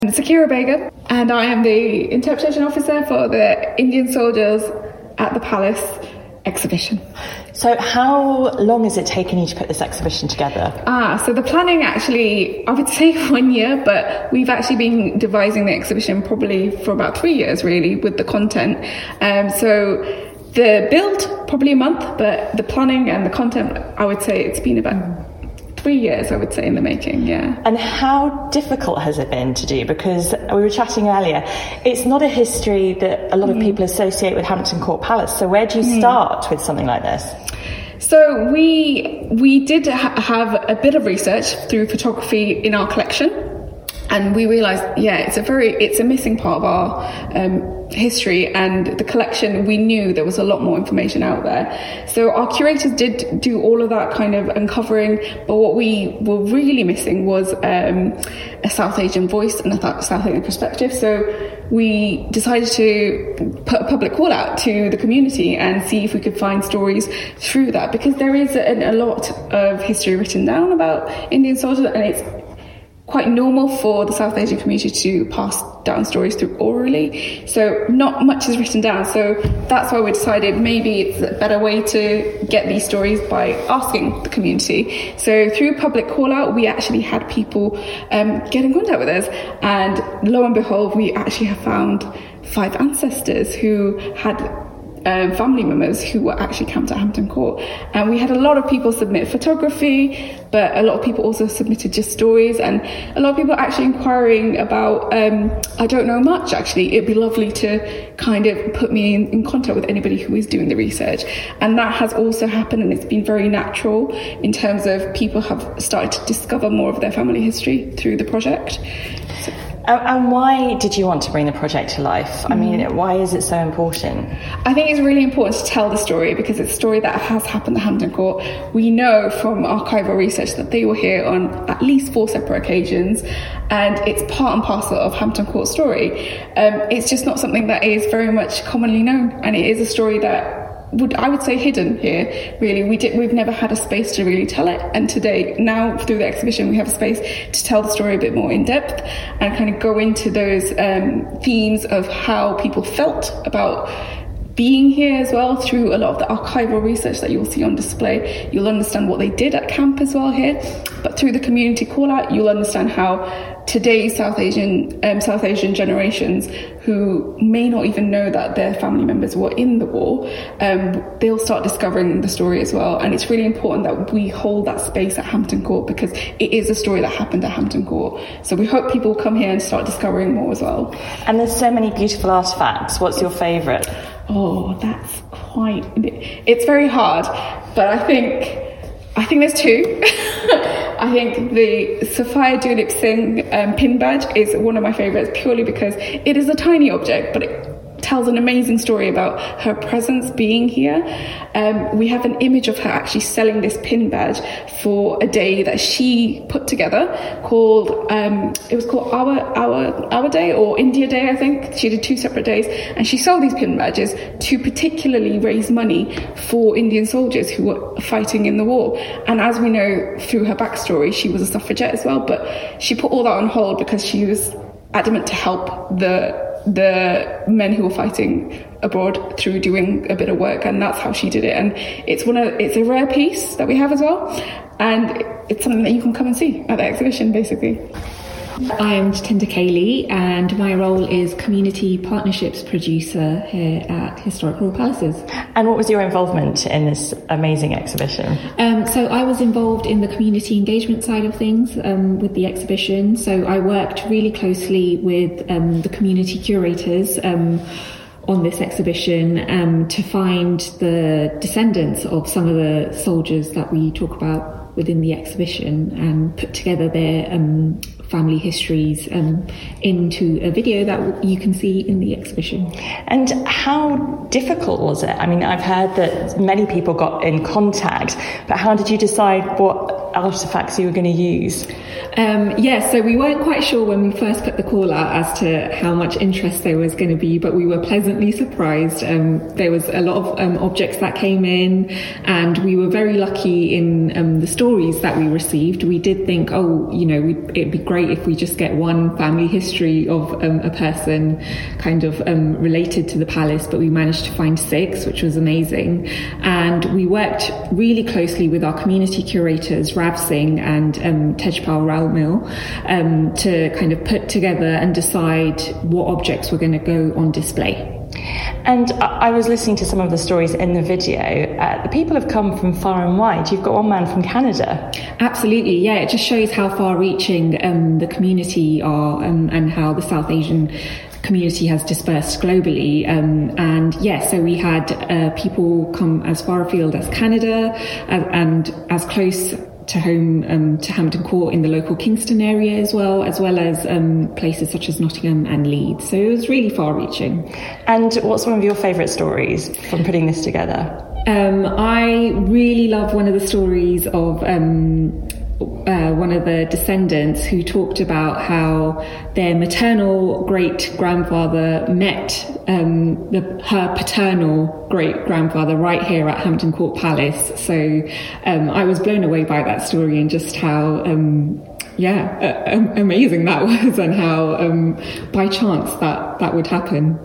I'm Sakira Begum, and I am the interpretation officer for the Indian soldiers at the Palace exhibition. So how long has it taken you to put this exhibition together? So the planning actually, I would say 1 year, but we've actually been devising the exhibition probably for about 3 years really with the content. So the build, probably a month, but the planning and the content, I would say it's been about 3 years, I would say, in the making, yeah. And how difficult has it been to do? Because we were chatting earlier, it's not a history that a lot of people associate with Hampton Court Palace. So where do you start with something like this? So we did have a bit of research through photography in our collection, and we realised, it's a missing part of our history, and the collection, we knew there was a lot more information out there. So our curators did do all of that kind of uncovering, but what we were really missing was a South Asian voice and a South Asian perspective. So we decided to put a public call out to the community and see if we could find stories through that, because there is a lot of history written down about Indian soldiers, and it's quite normal for the South Asian community to pass down stories through orally. So not much is written down. So that's why we decided maybe it's a better way to get these stories by asking the community. So through public call out, we actually had people get in contact with us. And lo and behold, we actually have found 5 ancestors who had family members who were actually camped at Hampton Court. And we had a lot of people submit photography, but a lot of people also submitted just stories, and a lot of people actually inquiring about, I don't know much actually, it'd be lovely to kind of put me in contact with anybody who is doing the research. And that has also happened, and it's been very natural in terms of people have started to discover more of their family history through the project. And why did you want to bring the project to life? I mean, why is it so important? I think it's really important to tell the story because it's a story that has happened at Hampton Court. We know from archival research that they were here on at least 4 separate occasions, and it's part and parcel of Hampton Court's story. It's just not something that is very much commonly known, and it is a story that I would say hidden here, really. We've never had a space to really tell it, and today, now through the exhibition, we have a space to tell the story a bit more in depth and kind of go into those themes of how people felt about being here as well. Through a lot of the archival research that you'll see on display, you'll understand what they did at camp as well here, but through the community call out, you'll understand how today's South Asian generations who may not even know that their family members were in the war, they'll start discovering the story as well. And it's really important that we hold that space at Hampton Court because it is a story that happened at Hampton Court. So we hope people will come here and start discovering more as well. And there's so many beautiful artefacts. What's your favourite? Oh, it's very hard, but I think there's 2. I think the Sophia Dulip Singh pin badge is one of my favourites purely because it is a tiny object, but it tells an amazing story about her presence being here. We have an image of her actually selling this pin badge for a day that she put together called, it was called Our Day or India Day, I think. She did 2 separate days, and she sold these pin badges to particularly raise money for Indian soldiers who were fighting in the war. And as we know through her backstory, she was a suffragette as well, but she put all that on hold because she was adamant to help the men who were fighting abroad through doing a bit of work, and that's how she did it. And it's a rare piece that we have as well, and it's something that you can come and see at the exhibition basically. I am Jatinder Cayley, and my role is Community Partnerships Producer here at Historic Royal Palaces. And what was your involvement in this amazing exhibition? So I was involved in the community engagement side of things with the exhibition. So I worked really closely with the community curators on this exhibition to find the descendants of some of the soldiers that we talk about within the exhibition and put together their family histories into a video that you can see in the exhibition. And how difficult was it? I mean, I've heard that many people got in contact, but how did you decide what what artefacts you were going to use? So we weren't quite sure when we first put the call out as to how much interest there was going to be, but we were pleasantly surprised. There was a lot of objects that came in, and we were very lucky in the stories that we received. We did think, it'd be great if we just get one family history of a person kind of related to the palace, but we managed to find 6, which was amazing. And we worked really closely with our community curators, Rav Singh and Tejpal Raumil, to kind of put together and decide what objects were going to go on display. And I was listening to some of the stories in the video. The people have come from far and wide. You've got one man from Canada. Absolutely, yeah. It just shows how far-reaching the community are, and how the South Asian community has dispersed globally. So we had people come as far afield as Canada, and as close to home to Hampton Court in the local Kingston area as well as places such as Nottingham and Leeds. So it was really far-reaching. And what's one of your favourite stories from putting this together? I really love one of the stories of one of the descendants who talked about how their maternal great-grandfather met her paternal great-grandfather right here at Hampton Court Palace. So I was blown away by that story and just how amazing that was, and how by chance that would happen.